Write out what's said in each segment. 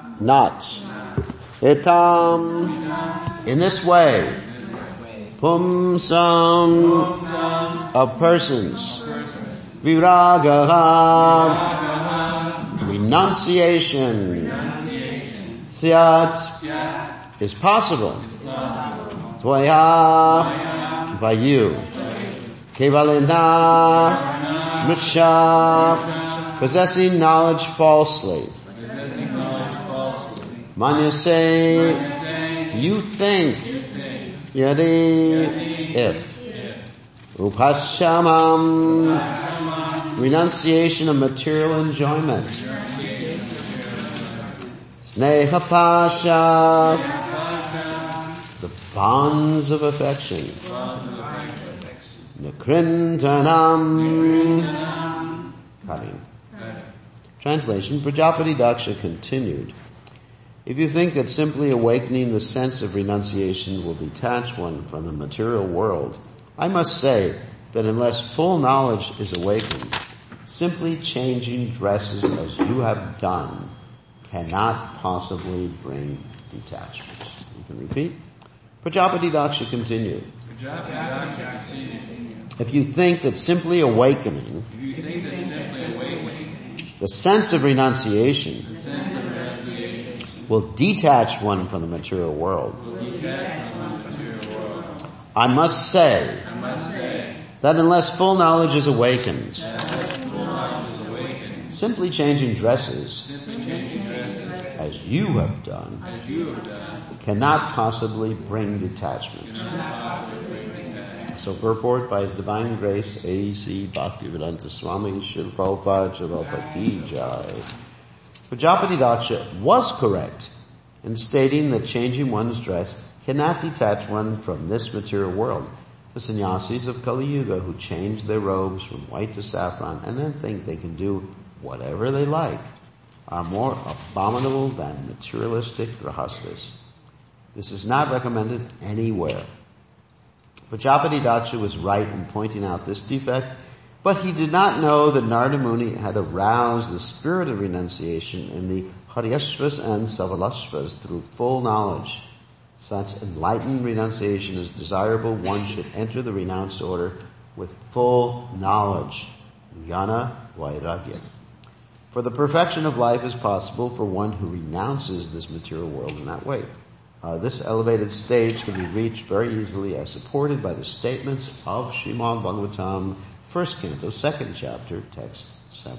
not. Itam, in this way, pumsam, of persons, viragaha, renunciation, syat, is possible, tvaya, by you, kevalena, mriksha, possessing knowledge falsely. Manyase, you think, yadi, if. Upashamam, renunciation of material enjoyment. Snehapasha, the bonds of affection. Nakrintanam, cutting. Translation, Prajapati Daksha continued, if you think that simply awakening the sense of renunciation will detach one from the material world, I must say that unless full knowledge is awakened, simply changing dresses as you have done cannot possibly bring detachment. You can repeat. Prajapati Daksha continued. If you think that simply awakening the sense of renunciation will detach one from the material world, I must say that unless full knowledge is awakened, simply changing dresses as you have done cannot possibly bring detachment. So purport by His Divine Grace, A.C. Bhaktivedanta Swami Srila Prabhupada Jalapa Ki Jai. Prajapati Daksha was correct in stating that changing one's dress cannot detach one from this material world. The sannyasis of Kali Yuga who change their robes from white to saffron and then think they can do whatever they like are more abominable than materialistic grahastas. This is not recommended anywhere. Prajapati Daksha was right in pointing out this defect, but he did not know that Narada Muni had aroused the spirit of renunciation in the Haryashvas and Savalasvas through full knowledge. Such enlightened renunciation is desirable. One should enter the renounced order with full knowledge. Jnana Vairagya. For the perfection of life is possible for one who renounces this material world in that way. This elevated stage can be reached very easily as supported by the statements of Srimad Bhagavatam, 1st canto, 2nd chapter, text 7.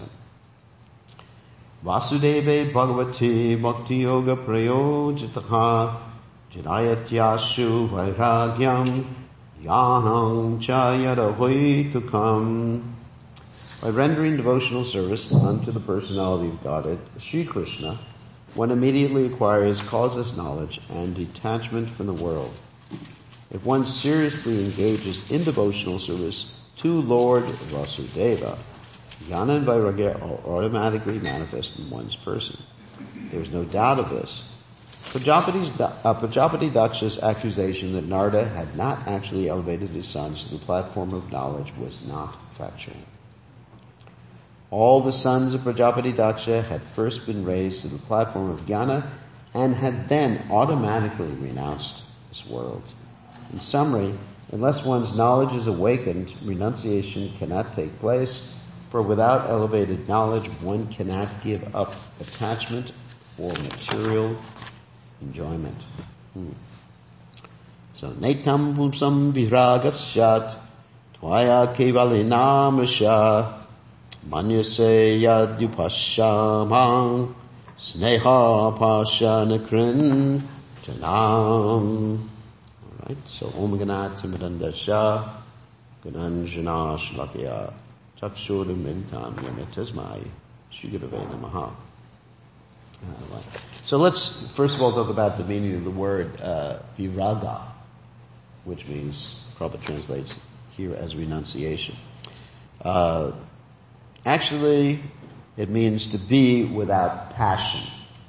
Vasudeve Bhagavati Bhakti Yoga Prayojitaha Janayatyashu Vairagyam Yanam Chayadahoitukam. By rendering devotional service unto the personality of Godhead, Sri Krishna, one immediately acquires causeless knowledge and detachment from the world. If one seriously engages in devotional service to Lord Vasudeva, Jnana and Vairagya are automatically manifest in one's person. There is no doubt of this. Prajapati Daksha's accusation that Narada had not actually elevated his sons to the platform of knowledge was not factual. All the sons of Prajapati Daksha had first been raised to the platform of Jnana and had then automatically renounced this world. In summary, unless one's knowledge is awakened, renunciation cannot take place, for without elevated knowledge, one cannot give up attachment for material enjoyment. So, netam pumsam viragashat, tvaya kevalinamisha, manyase yadyupashamam, sneha pasha nakrin janam. Alright, so Om Ganat Timidandasha, Gananjana Shlakya, Chakshudamintam Yamitasmai, Shigurave Namaha. So let's first of all talk about the meaning of the word viraga, which means, Prabhupada translates here as renunciation. Actually, it means to be without passion.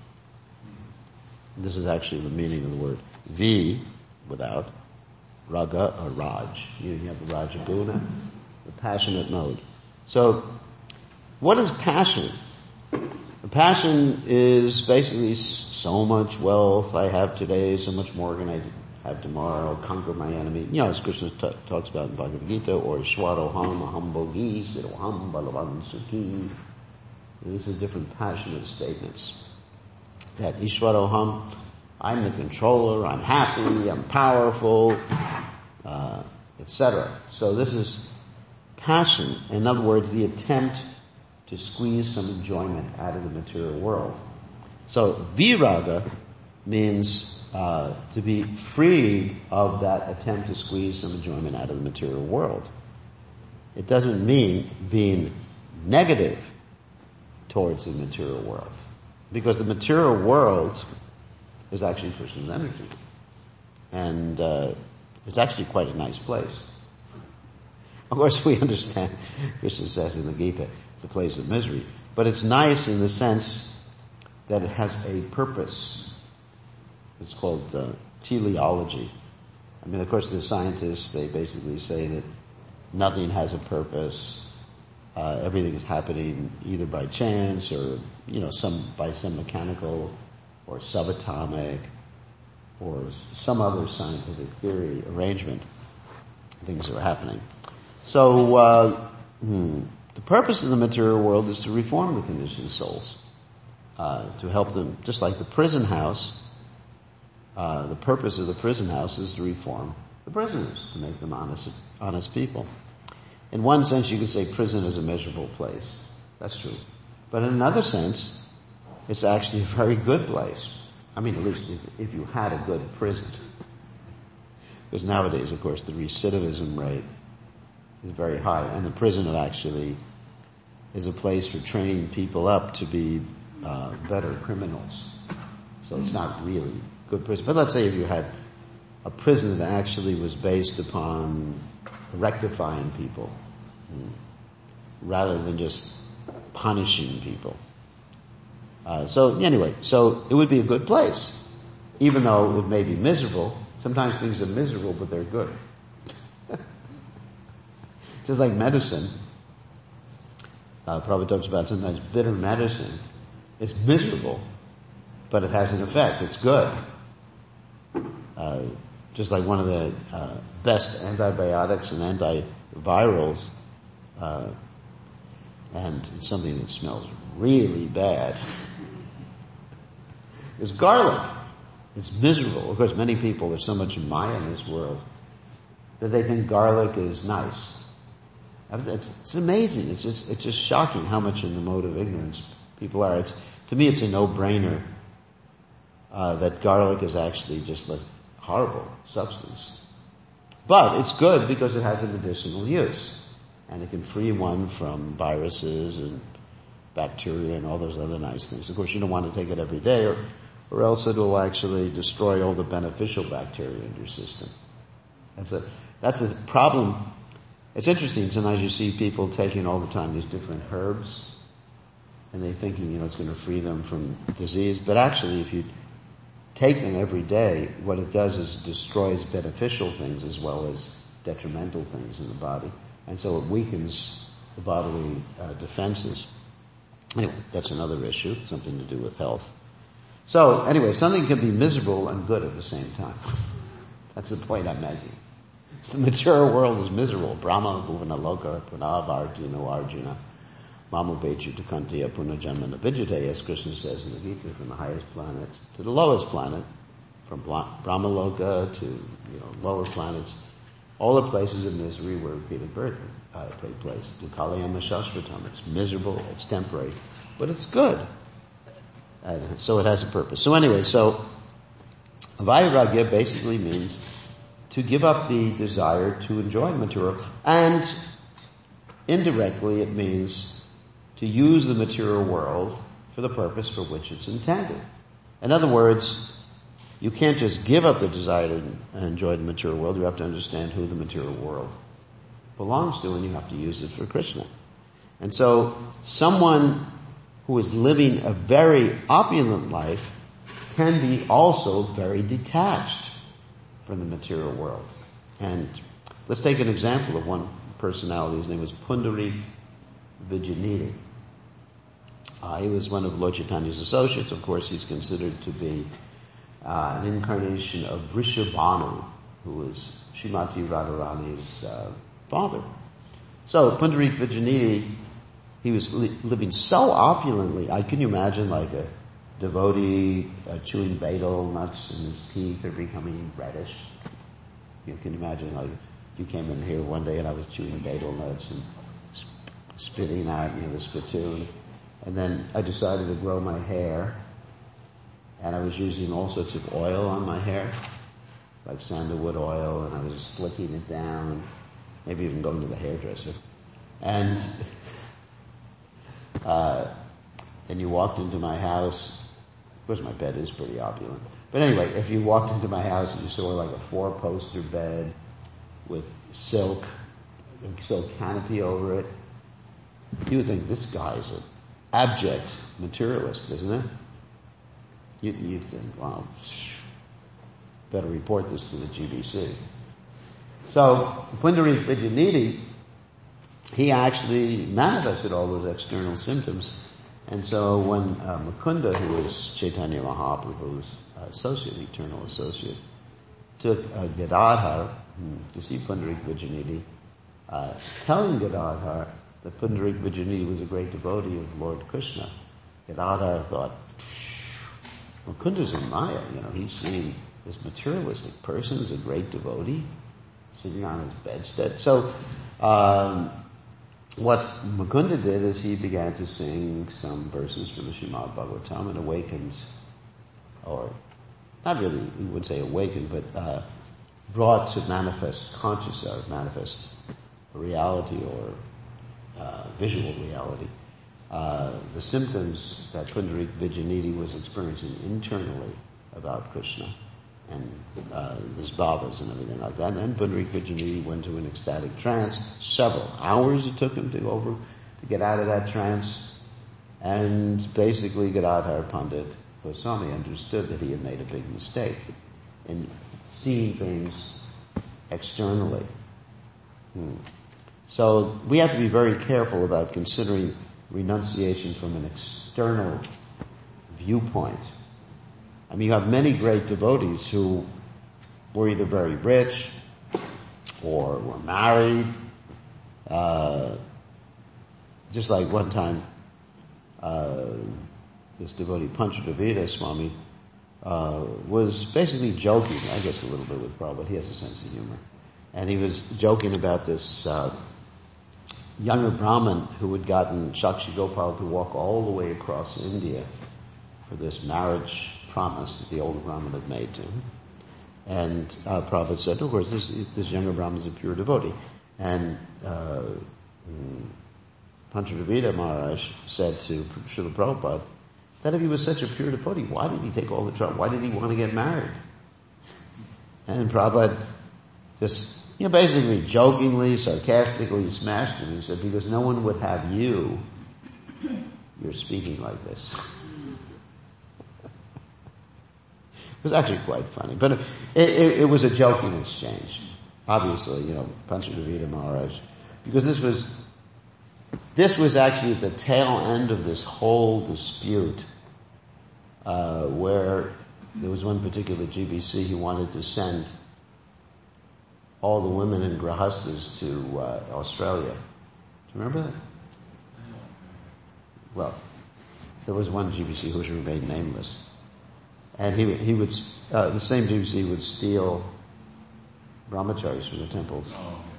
This is actually the meaning of the word. V, without, raga or raj. You have the rajaguna, the passionate mode. So, what is passion? Passion is basically so much wealth I have today, so much more can I have tomorrow, conquer my enemy. As Krishna talks about in Bhagavad Gita, or Swaroham, Aham Bogi, Siroham, Balavan Sukhi. These are different passionate statements. That Ishwaroham, I'm the controller, I'm happy, I'm powerful, etc. So this is passion. In other words, the attempt to squeeze some enjoyment out of the material world. So viraga means to be freed of that attempt to squeeze some enjoyment out of the material world. It doesn't mean being negative towards the material world, because the material world is actually Krishna's energy, and it's actually quite a nice place. Of course, we understand Krishna says in the Gita it's a place of misery, but it's nice in the sense that it has a purpose. It's called teleology. I mean, of course, the scientists, they basically say that nothing has a purpose. Everything is happening either by chance or, by some mechanical or subatomic or some other scientific theory arrangement. Things are happening. So, the purpose of the material world is to reform the conditioned souls, to help them, just like the prison house. The purpose of the prison house is to reform the prisoners, to make them honest people. In one sense, you could say prison is a miserable place. That's true. But in another sense, it's actually a very good place. I mean, at least if you had a good prison. Because nowadays, of course, the recidivism rate is very high. And the prison actually is a place for training people up to be better criminals. So it's not really good prison. But let's say if you had a prison that actually was based upon rectifying people rather than just punishing people. So it would be a good place, even though it may be miserable. Sometimes things are miserable, but they're good. It's just like medicine. Prabhupada talks about sometimes bitter medicine. It's miserable, but it has an effect. It's good. Just like one of the best antibiotics and antivirals, and it's something that smells really bad, is garlic. It's miserable. Of course, many people, there's so much Maya in this world that they think garlic is nice. It's amazing. It's just shocking how much in the mode of ignorance people are. To me, it's a no-brainer that garlic is actually just a horrible substance. But it's good because it has a medicinal use. And it can free one from viruses and bacteria and all those other nice things. Of course, you don't want to take it every day or else it will actually destroy all the beneficial bacteria in your system. That's a problem. It's interesting, sometimes you see people taking all the time these different herbs and they're thinking, it's going to free them from disease. But actually, if you take them every day, what it does is it destroys beneficial things as well as detrimental things in the body. And so it weakens the bodily defenses. Anyway, that's another issue, something to do with health. So anyway, something can be miserable and good at the same time. That's the point I'm making. The material world is miserable. Brahma, Bhuvana Loka, Punavartino Arjuna, Mamu Bechu Tukantiya Punajanmana Vijate, as Krishna says in the Gita, from the highest planet to the lowest planet, from Brahma Loka to lower planets, all the places of misery where repeated birth take place. Dukalayama Shashvatam. It's miserable, it's temporary, but it's good. So it has a purpose. So anyway, Vairagya basically means to give up the desire to enjoy the material, and indirectly it means to use the material world for the purpose for which it's intended. In other words, you can't just give up the desire to enjoy the material world. You have to understand who the material world belongs to, and you have to use it for Krishna. And so someone who is living a very opulent life can be also very detached from the material world. And let's take an example of one personality. His name was Pundari Vijayanidhi. He was one of Lord Chaitanya's associates. Of course, he's considered to be an incarnation of Vrishabhanu, who was Srimati Radharani's father. So Pundarik Vijayanidhi, he was living so opulently. Can you imagine like a devotee chewing betel nuts and his teeth are becoming reddish? You can imagine like you came in here one day and I was chewing betel nuts and spitting out, the spittoon. And then I decided to grow my hair, and I was using all sorts of oil on my hair, like sandalwood oil, and I was slicking it down, maybe even going to the hairdresser. And then you walked into my house. Of course, my bed is pretty opulent. But anyway, if you walked into my house and you saw like a 4-poster bed with silk canopy over it, you would think this guy's an abject materialist, isn't it? You'd think, well, better report this to the GBC. So, Pundarik Vijayanidhi, he actually manifested all those external symptoms. And so when Mukunda, who was Chaitanya Mahaprabhu's associate, eternal associate, took Gadadhar to see Pundarik Vijayanidhi, telling Gadadhar that Pundarik Vijayanidhi was a great devotee of Lord Krishna, Gadadhar thought, Mukunda's in Maya, he's seeing this materialistic person as a great devotee sitting on his bedstead. So, what Mukunda did is he began to sing some verses from the Srimad Bhagavatam and awakens, or not really, we would say awakened, but brought to manifest reality or visual reality, the symptoms that Pundarik Vijayanidhi was experiencing internally about Krishna and his bhavas and everything like that. And then Pundarik Vijayanidhi went to an ecstatic trance. Several hours it took him to get out of that trance. And basically Gadadhar Pandit Goswami understood that he had made a big mistake in seeing things externally. So we have to be very careful about considering renunciation from an external viewpoint. I mean, you have many great devotees who were either very rich or were married. Just like one time, this devotee Panchadravida Swami was basically joking, I guess a little bit with Prabhupada, he has a sense of humor. And he was joking about this younger Brahmin who had gotten Shakshi Gopal to walk all the way across India for this marriage promise that the older Brahmin had made to him. And Prabhupada said, of course, this younger Brahmin is a pure devotee. And Panchadravida Maharaj said to Srila Prabhupada that if he was such a pure devotee, why did he take all the trouble? Why did he want to get married? And Prabhupada just basically jokingly, sarcastically smashed him. He said, because no one would have you. You're speaking like this. It was actually quite funny. But it was a joking exchange. Obviously, Panchadravida Maharaj. Because this was actually the tail end of this whole dispute, where there was one particular GBC who wanted to send all the women in Grahastas to Australia. Do you remember that? Well, there was one GBC who should remain nameless. And he would, the same GBC would steal brahmacharis from the temples.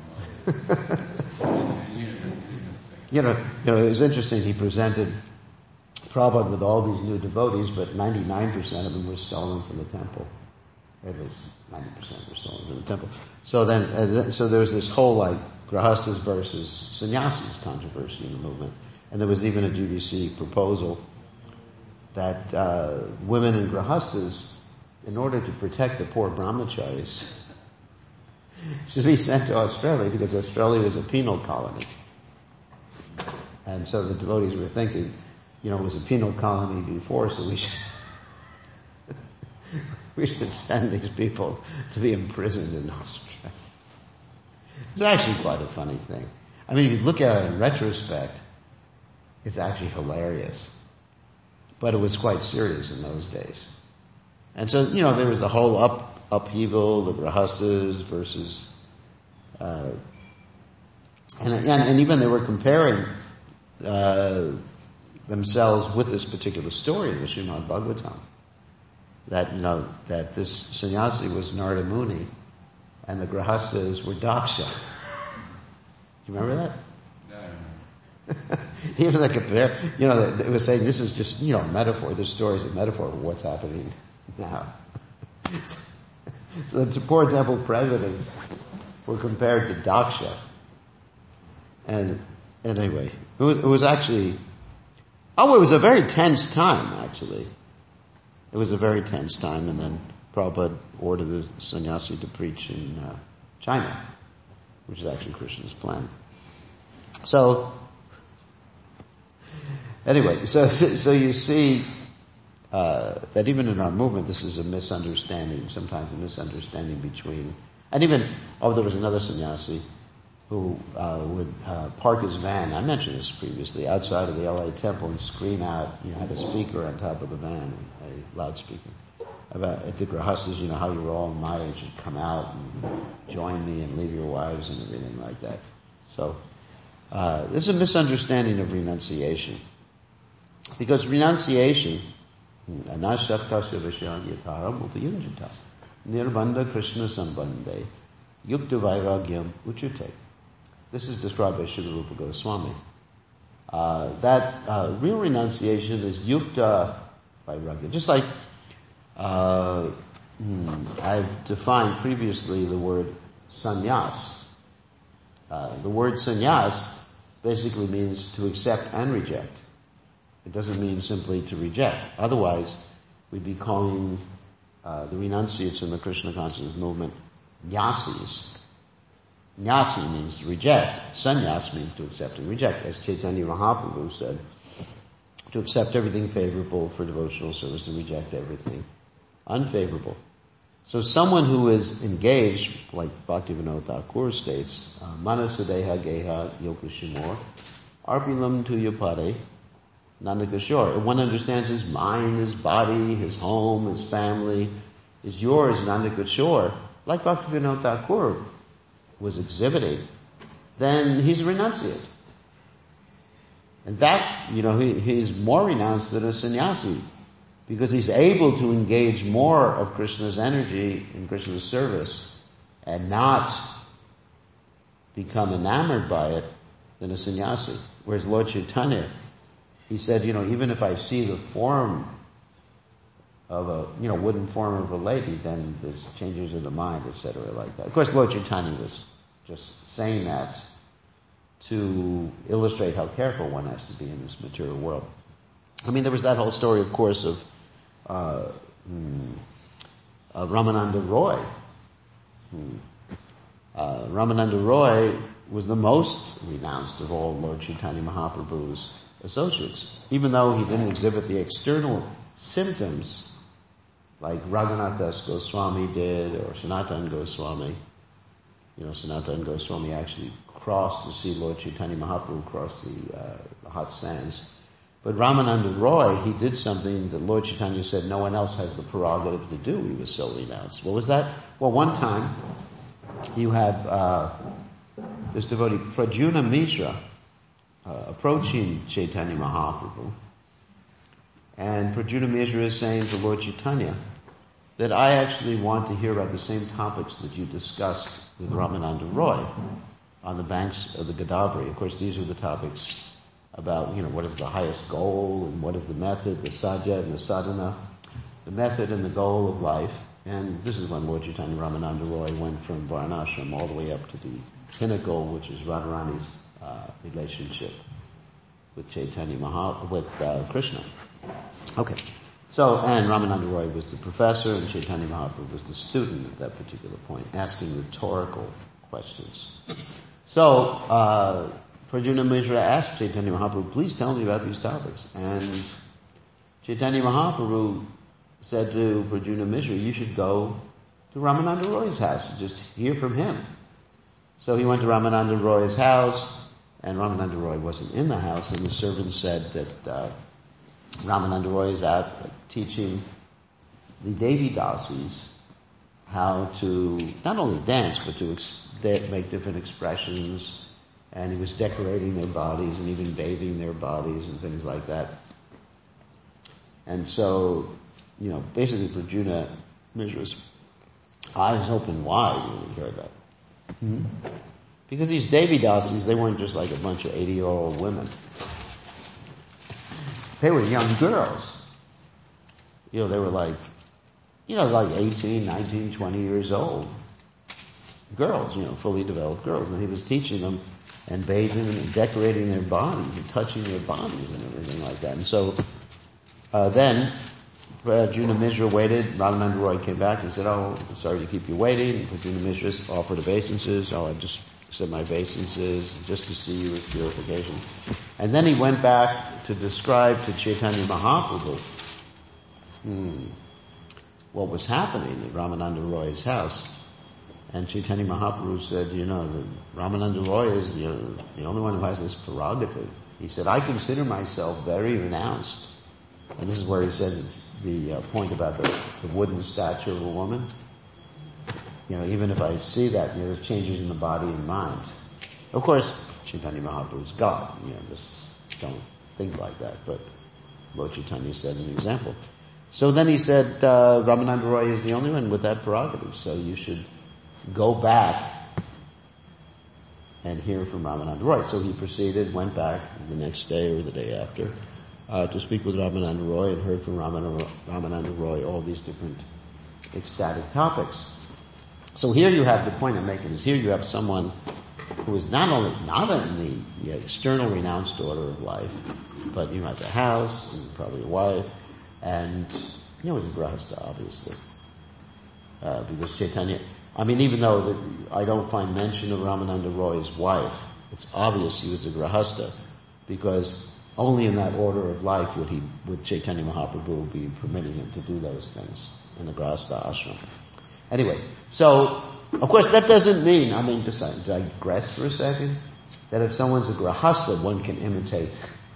It was interesting, he presented Prabhupada with all these new devotees, but 99% of them were stolen from the temple. Or at least 90% were stolen from the temple. So then, so there was this whole Grahastas versus sannyasis controversy in the movement. And there was even a GBC proposal that women in Grahastas, in order to protect the poor brahmacharis, should be sent to Australia because Australia was a penal colony. And so the devotees were thinking, it was a penal colony before, so we should send these people to be imprisoned in Australia. It's actually quite a funny thing. I mean, if you look at it in retrospect, it's actually hilarious. but it was quite serious in those days. And so, there was a whole upheaval, the grahastas versus, and even they were comparing, themselves with this particular story in the Srimad Bhagavatam. That this sannyasi was Narada Muni, and the grahastas were Daksha. Do you remember that? Even the compare, they were saying this is just, metaphor. This story is a metaphor of what's happening now. So the poor temple presidents were compared to Daksha. And anyway, it was actually, it was a very tense time, actually. It was a very tense time, and then Prabhupada ordered the sannyasi to preach in China, which is actually Krishna's plan. So, anyway, so you see that even in our movement, this is a misunderstanding, sometimes a misunderstanding between, and even, there was another sannyasi who would park his van, I mentioned this previously, outside of the LA temple and scream out, had a speaker on top of the van, a loudspeaker, about at the grahastas, how you were all my age and come out and join me and leave your wives and everything like that. So, this is a misunderstanding of renunciation. Because renunciation, anashaktasya vishyan yataram upayunjata, nirbandha krishna sambandhe, yukta vairagyam uchate. This is described by Srila Rupa Goswami. That real renunciation is yukta vairagyam. Just like I've defined previously the word sannyas. The word sannyas basically means to accept and reject. It doesn't mean simply to reject. Otherwise, we'd be calling the renunciates in the Krishna consciousness movement nyasis. Nyasi means to reject. Sannyas means to accept and reject. As Chaitanya Mahaprabhu said, to accept everything favorable for devotional service and reject everything unfavorable. So someone who is engaged, like Bhaktivinoda Thakur states, Manasadeha Geha Yokushimor, Arpilam Tuyapade, Nandakishore. One understands his mind, his body, his home, his family is yours, Nandakishore. Like Bhaktivinoda Thakur was exhibiting, then he's a renunciate. And that, he's more renounced than a sannyasi, because he's able to engage more of Krishna's energy in Krishna's service and not become enamored by it than a sannyasi. Whereas Lord Chaitanya, he said, even if I see the form of a, wooden form of a lady, then there's changes in the mind, etc. like that. Of course, Lord Chaitanya was just saying that to illustrate how careful one has to be in this material world. I mean, there was that whole story, of course, of Ramananda Roy. Ramananda Roy was the most renounced of all Lord Chaitanya Mahaprabhu's associates, even though he didn't exhibit the external symptoms like Raghunath Das Goswami did, or Sanatana Goswami. Sanatana Goswami actually crossed to see Lord Chaitanya Mahaprabhu cross the hot sands. But Ramananda Roy, he did something that Lord Chaitanya said no one else has the prerogative to do. He was so renounced. What was that? Well, one time, you have this devotee, Pradyumna Mishra, approaching Chaitanya Mahaprabhu. And Pradyumna Mishra is saying to Lord Chaitanya that I actually want to hear about the same topics that you discussed with Ramananda Roy on the banks of the Godavari. Of course, these are the topics about, what is the highest goal and what is the method, the sadhya and the sadhana, the method and the goal of life. And this is when Lord Chaitanya Ramananda Roy went from Varnashram all the way up to the pinnacle, which is Radharani's relationship with Chaitanya with Krishna. Okay. So, and Ramananda Roy was the professor and Chaitanya Mahaprabhu was the student at that particular point, asking rhetorical questions. So, Pradyumna Mishra asked Chaitanya Mahaprabhu, please tell me about these topics. And Chaitanya Mahaprabhu said to Pradyumna Mishra, you should go to Ramananda Roy's house and just hear from him. So he went to Ramananda Roy's house, and Ramananda Roy wasn't in the house, and the servant said that Ramananda Roy is out teaching the Devi Dasis how to not only dance, but to make different expressions, and he was decorating their bodies and even bathing their bodies and things like that. And so, basically Pradyumna Mishra's eyes open wide when he heard that. Mm-hmm. Because these Devi Dasis, they weren't just like a bunch of 80-year-old women. They were young girls. They were like 18, 19, 20 years old. Girls, fully developed girls. And he was teaching them and bathing them and decorating their bodies and touching their bodies and everything like that. And so, then, Pradyumna Mishra waited. Ramananda Roy came back and said, "Oh, sorry to keep you waiting." And Pradyumna Mishra offered obeisances. "Oh, I just said my obeisances just to see you with purification." And then he went back to describe to Chaitanya Mahaprabhu what was happening at Ramananda Roy's house. And Chaitanya Mahaprabhu said, that Ramananda Roy is the only one who has this prerogative. He said, "I consider myself very renounced." And this is where he said it's the point about the wooden statue of a woman. Even if I see that, there's changes in the body and mind. Of course, Chaitanya Mahaprabhu is God. Just don't think like that. But Lord Chaitanya said an example. So then he said, Ramananda Roy is the only one with that prerogative. So you should go back and hear from Ramananda Roy. So he proceeded, went back the next day or the day after, to speak with Ramananda Roy, and heard from Ramananda Roy all these different ecstatic topics. So here you have, the point I'm making is here you have someone who is not only not in the external renounced order of life, but has a house and probably a wife, and is a grahastha, obviously. Because Chaitanya, even though I don't find mention of Ramananda Roy's wife, it's obvious he was a grahastha, because only in that order of life would Chaitanya Mahaprabhu be permitting him to do those things in the grahastha ashram. Anyway, so, of course that doesn't mean, just digress for a second, that if someone's a grahastha, one can imitate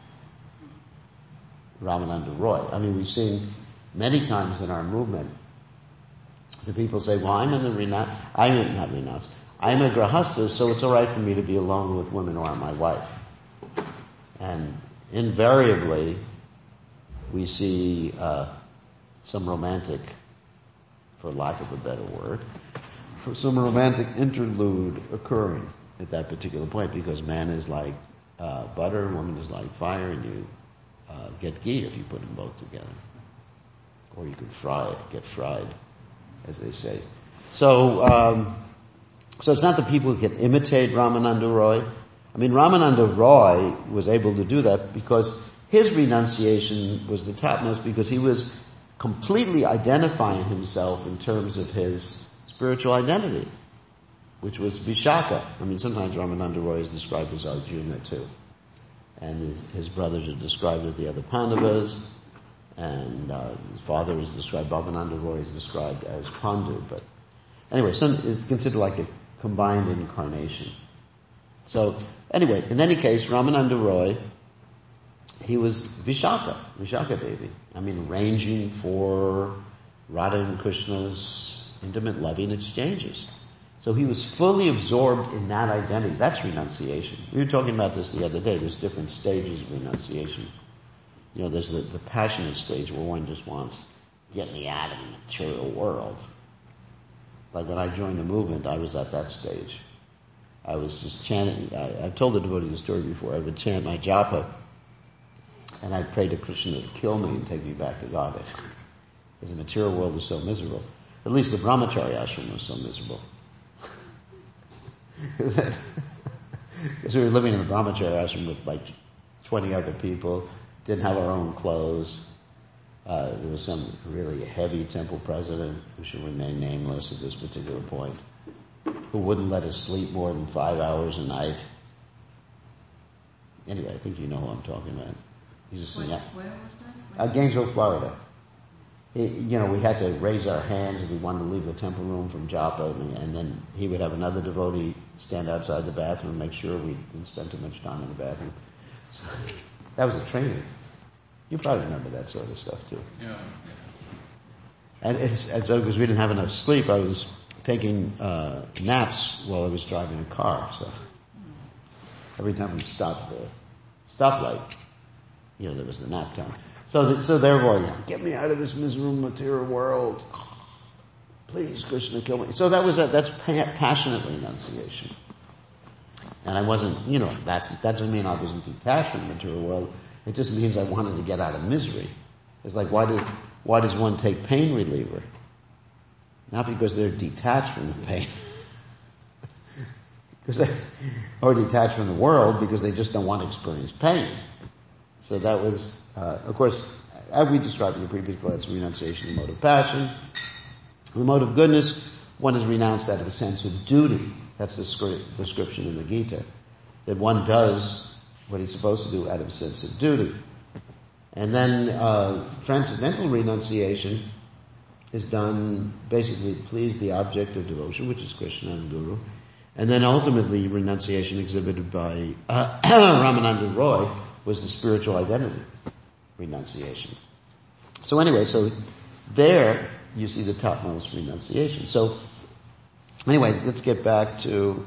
Ramananda Roy. We've seen many times in our movement, the people say, well, I'm a grahastha, so it's alright for me to be alone with women who aren't my wife. And invariably, we see some romantic, for lack of a better word, some romantic interlude occurring at that particular point, because man is like butter, woman is like fire, and you get ghee if you put them both together. Or you could get fried, as they say. So it's not that people can imitate Ramananda Roy. Ramananda Roy was able to do that because his renunciation was the topmost, because he was completely identifying himself in terms of his spiritual identity, which was Vishaka. Sometimes Ramananda Roy is described as Arjuna too. And his brothers are described as the other Pandavas, and his father is described, Bhavananda Roy is described as Pandu. But anyway, it's considered like a combined incarnation. So anyway, in any case, Ramananda Roy, he was Vishaka Devi. Arranging for Radha and Krishna's intimate loving exchanges. So he was fully absorbed in that identity. That's renunciation. We were talking about this the other day. There's different stages of renunciation. There's the passionate stage where one just wants, get me out of the material world. Like when I joined the movement, I was at that stage. I was just chanting. I've told the devotee the story before. I would chant my japa, and I'd pray to Krishna to kill me and take me back to Godhead. Because the material world is so miserable. At least the brahmachari ashram was so miserable. Because we were living in the brahmachari ashram with like 20 other people, didn't have our own clothes. There was some really heavy temple president, who should remain nameless at this particular point, who wouldn't let us sleep more than 5 hours a night. Anyway, I think you know who I'm talking about. He's a Where was that? Gainesville, Florida. We had to raise our hands if we wanted to leave the temple room from japa, and then he would have another devotee stand outside the bathroom and make sure we didn't spend too much time in the bathroom. So that was a training. You probably remember that sort of stuff too. Yeah. And so because we didn't have enough sleep, I was taking naps while I was driving a car. So every time we stopped the stoplight, there was the nap time. So therefore, get me out of this miserable material world. Please, Krishna, kill me. So that's passionate renunciation. And I wasn't, that doesn't mean I wasn't detached from the material world. It just means I wanted to get out of misery. It's like, why does one take pain reliever? Not because they're detached from the pain. Or detached from the world because they just don't want to experience pain. So that was, of course, as we described in the previous class, renunciation of the mode of passion. The mode of goodness, one is renounced out of a sense of duty. That's the description in the Gita. That one does what he's supposed to do out of a sense of duty. And then transcendental renunciation is done basically to please the object of devotion, which is Krishna and Guru. And then ultimately renunciation exhibited by Ramananda Roy was the spiritual identity renunciation. So anyway, there you see the topmost renunciation. So anyway, let's get back to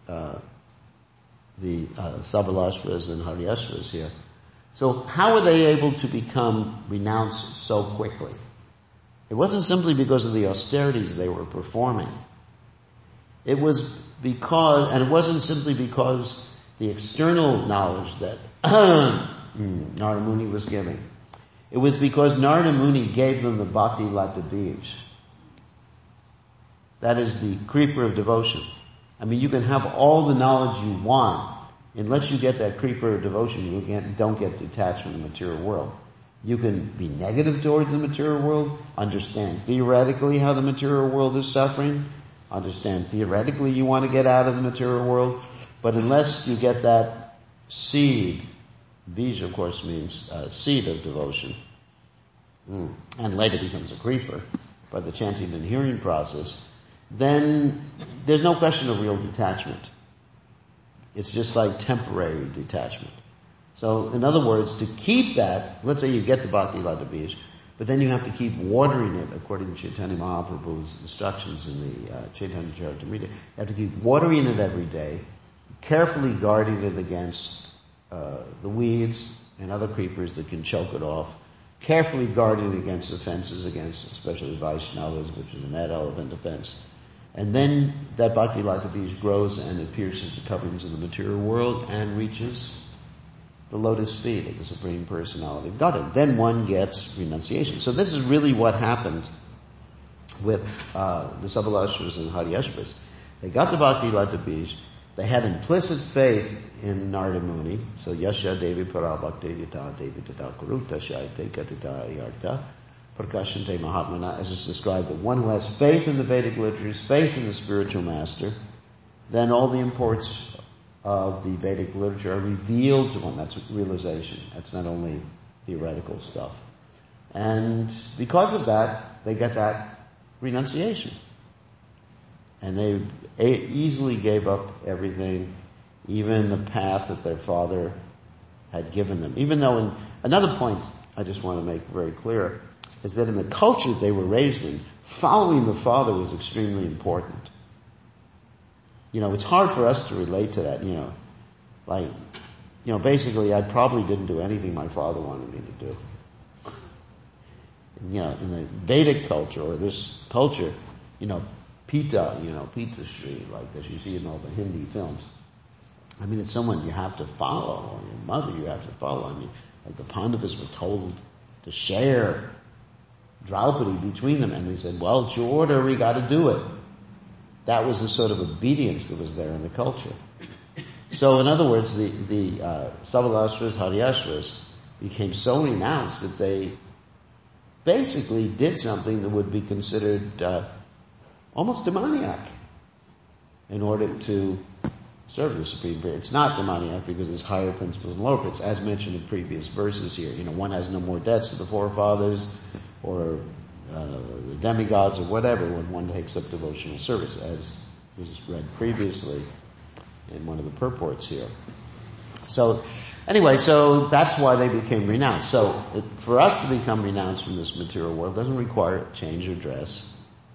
the Savalashvas and Haryashvas here. So how were they able to become renounced so quickly? It wasn't simply because of the austerities they were performing. It was because, and it wasn't simply because the external knowledge that Narada Muni was giving. It was because Narada Muni gave them the Bhakti Lata Bij. That is the creeper of devotion. I mean, you can have all the knowledge you want. Unless you get that creeper of devotion, you don't get detached from the material world. You can be negative towards the material world, understand theoretically how the material world is suffering, understand theoretically you want to get out of the material world, but unless you get that seed, Bij of course means seed of devotion, and later becomes a creeper by the chanting and hearing process, then there's no question of real detachment. It's just like temporary detachment. So, in other words, to keep that, let's say you get the Bhakti Lata Bij, but then you have to keep watering it according to Chaitanya Mahaprabhu's instructions in the Chaitanya Charitamrita. You have to keep watering it every day, carefully guarding it against the weeds and other creepers that can choke it off, carefully guarding it against offenses, against especially Vaishnavas, which is a mad elephant offense. And then that Bhakti Lata Bij grows and it pierces the coverings of the material world and reaches the lotus feet of the Supreme Personality of Godhead. Then one gets renunciation. So this is really what happened with the Savalashvas and Haryashvas. They got the Bhakti Lata Bij. They had implicit faith in Narada Muni. So Yasha Devi Para Bhakti Yata Devi Tata Kuruta Shaite Katita Yarta Prakashante Mahatmana, as it's described, that one who has faith in the Vedic literatures, faith in the spiritual master, then all the imports of the Vedic literature are revealed to one. That's realization. That's not only theoretical stuff. And because of that, they get that renunciation. And they easily gave up everything, even the path that their father had given them. Even though, another point I just want to make very clear is that in the culture they were raised in, following the father was extremely important. It's hard for us to relate to that, basically I probably didn't do anything my father wanted me to do. In the Vedic culture, or this culture, Pita, Pita Shri, like as you see in all the Hindi films. I mean, it's someone you have to follow, or your mother you have to follow. I mean, like the Pandavas were told to share Draupadi between them, and they said, well, it's your order, we gotta do it. That was the sort of obedience that was there in the culture. So in other words, the Savalashvas, Haryashvas became so renounced that they basically did something that would be considered almost demoniac in order to serve the Supreme Being. It's not demoniac because there's higher principles and lower principles, as mentioned in previous verses here. One has no more debts to the forefathers or the demigods or whatever when one takes up devotional service, as was read previously in one of the purports here. So, anyway, so that's why they became renounced. So, for us to become renounced from this material world doesn't require change of dress.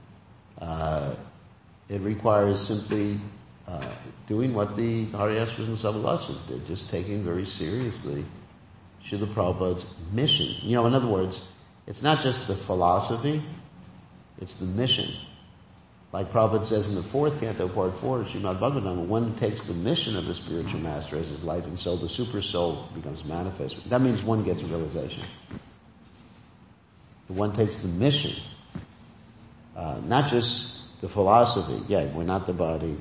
It requires simply doing what the Haryashvas and Savalashas did, just taking very seriously Srila Prabhupada's mission. You know, in other words, it's not just the philosophy, it's the mission. Like Prabhupada says in the 4th canto, part 4 of Srimad Bhagavatam, when one takes the mission of the spiritual master as his life and soul, the super soul becomes manifest. That means one gets realization. One takes the mission, not just the philosophy, we're not the body,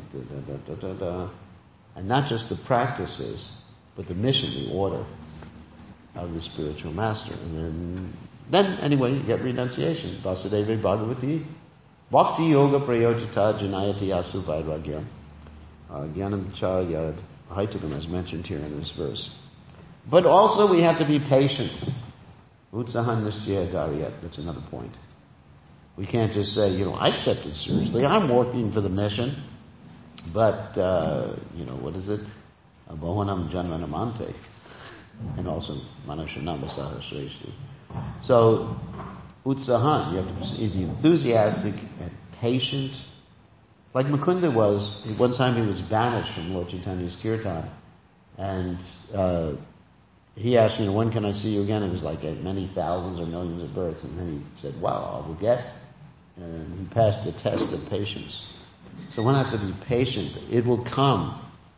and not just the practices, but the mission, the order of the spiritual master. And then anyway, you get renunciation. Vasudeva Bhagavati, Bhakti Yoga Prayojita Janayati Asu Vairagya, Jnanam Cha Yad Haitukam, as mentioned here in this verse. But also we have to be patient. Utsahan Nishchaya Daryat, that's another point. We can't just say, I accept it seriously. I'm working for the mission. But, what is it? Abohanam Janmanamante. And also, Manashanam Sahasreshti. So, Utsahan, you have to be enthusiastic and patient. Like Mukunda was, one time he was banished from Lord Chaitanya's Kirtan. And, he asked, when can I see you again? It was like at many thousands or millions of births. And then he said, I will get. And he passed the test of patience. So when I said be patient, it will come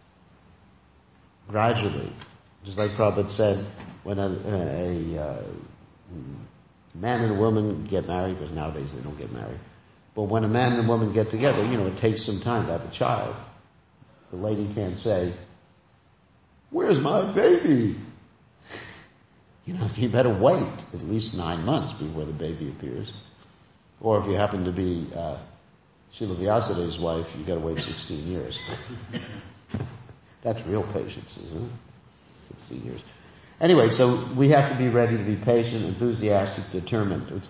gradually. Just like Prabhupada said, when a man and a woman get married, because nowadays they don't get married, but when a man and a woman get together, it takes some time to have a child. The lady can't say, where's my baby? You better wait at least 9 months before the baby appears. Or if you happen to be Srila Vyasadeva's wife, you gotta wait 16 years. That's real patience, isn't it? 16 years. Anyway, so we have to be ready to be patient, enthusiastic, determined. From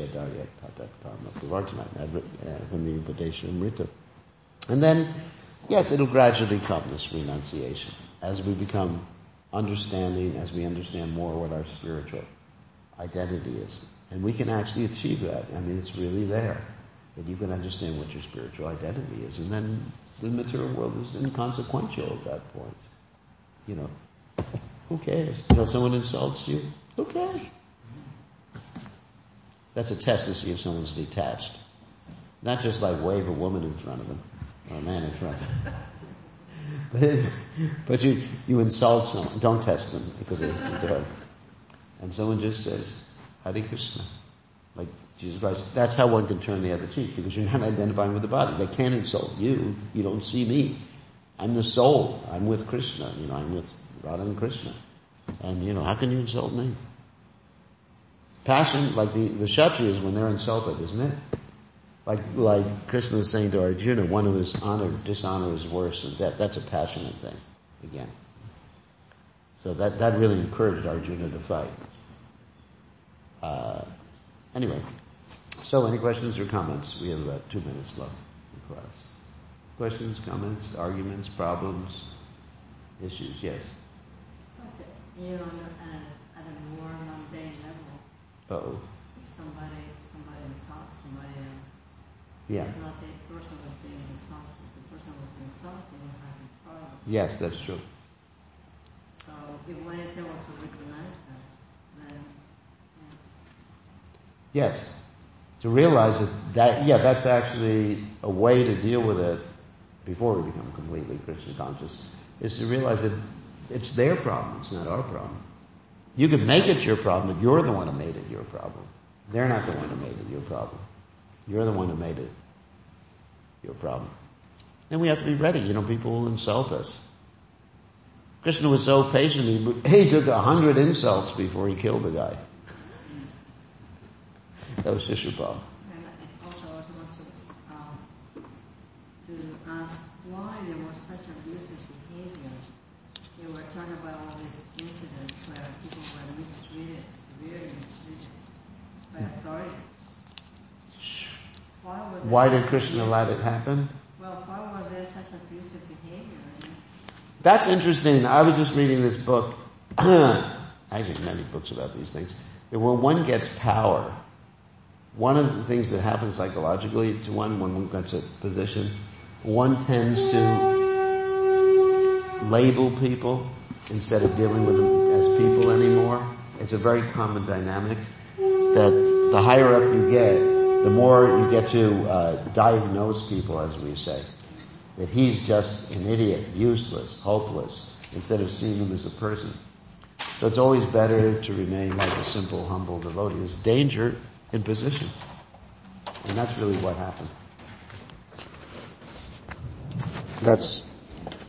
the Upadesha Amrita. And then, yes, it'll gradually come, this renunciation, as we become understanding, as we understand more what our spiritual identity is. And we can actually achieve that. I mean, it's really there. That you can understand what your spiritual identity is. And then the material world is inconsequential at that point. Who cares? Someone insults you, who cares? That's a test to see if someone's detached. Not just like wave a woman in front of them, or a man in front of them. But you insult someone, don't test them because it's a dog. And someone just says, Hare Krishna, like Jesus Christ. That's how one can turn the other cheek, because you're not identifying with the body. They can't insult you. You don't see me. I'm the soul. I'm with Krishna. I'm with Radha and Krishna. And how can you insult me? Passion, like the Kshatriyas when they're insulted, isn't it? Like Krishna was saying to Arjuna, one who is honored, dishonor is worse than death. That's a passionate thing, again. So that really encouraged Arjuna to fight. Anyway, so any questions or comments? We have about 2 minutes left in class. Questions, comments, arguments, problems, issues? Yes? At a more mundane level. Uh-oh. If somebody insults somebody else. Yeah. It's not the person who's being insulted, it's the person who's insulting who has a problem. Yes, that's true. So if one is able to recognize that, then Yes. To realize that's actually a way to deal with it before we become completely Krishna conscious, is to realize that it's their problem, it's not our problem. You can make it your problem, but you're the one who made it your problem. They're not the one who made it your problem. You're the one who made it your problem. And we have to be ready. People will insult us. Krishna was so patient, he took 100 insults before he killed the guy. That was Shishupal. And also I want to ask why there was such abusive behavior. You were talking about all these incidents where people were mistreated, severely mistreated by authorities. Why did Krishna let it happen? Well, why was there such abusive behavior? That's interesting. I was just reading this book, actually many books about these things, that when one gets power, one of the things that happens psychologically to one when one gets a position, one tends to label people instead of dealing with them as people anymore. It's a very common dynamic that the higher up you get, the more you get to diagnose people, as we say. That he's just an idiot, useless, hopeless, instead of seeing him as a person. So it's always better to remain like a simple, humble devotee. There's danger in position. And that's really what happened. That's